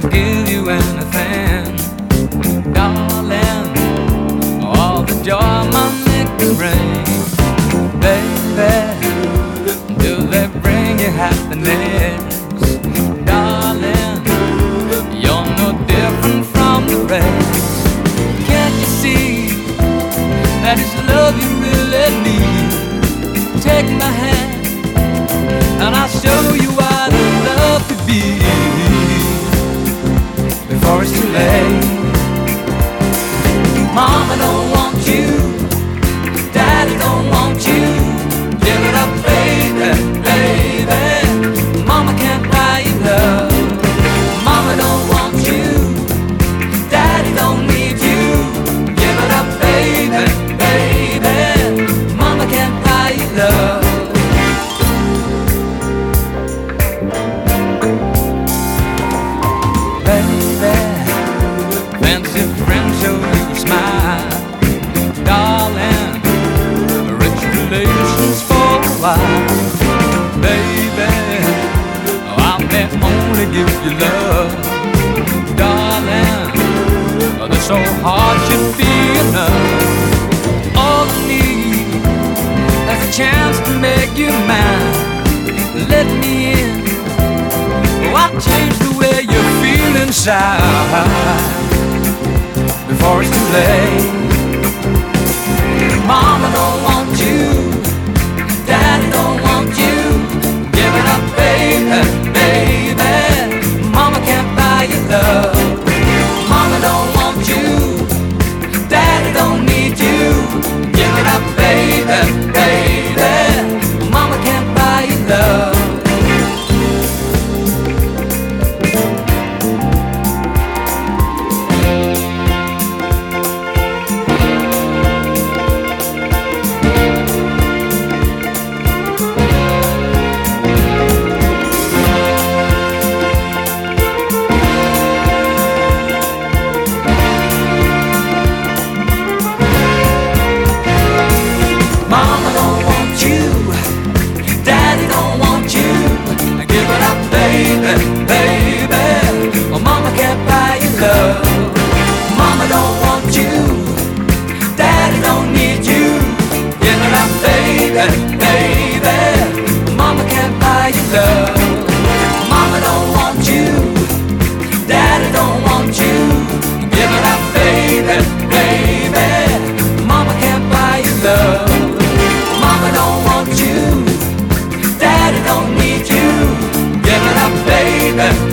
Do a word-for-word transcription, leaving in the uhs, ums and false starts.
give you anything, darling, all the joy money can bring. Baby, do they bring you happiness? Darling, you're no different from the rest. Can't you see that it's love you really need? Take my hand and I'll show you what love could be before it's too late. Mama don't want you, Daddy don't want you. Give it up, baby, baby. Mama can't buy you love. Mama don't want you, Daddy don't need you. Give it up, baby, baby. Mama can't buy you love. Baby, fancy friends show you a smile. Darling, rich relations for a while. Baby, I may only give you love. Darling, this old heart should be enough. All I need is a chance to make you mine. Let me in, oh, I'll change the way you feel inside before it's too late. Mama don't want you, Daddy don't want you. Give it up, baby, baby. Mama can't buy you love. Mama don't want you, Daddy don't need you. Give it up, baby, baby. Mama can't buy you love. Mama don't want you, Daddy don't want you. Give it up, baby, baby. Oh, Mama can't buy you love. Mama don't want you, Daddy don't need you. Give it up, baby, baby. Mama can't buy you love. Mama don't want you, Daddy don't want you. Give it up, baby, baby. Mama can't buy you love. Mama don't want you, Daddy don't need you. Give it up, baby.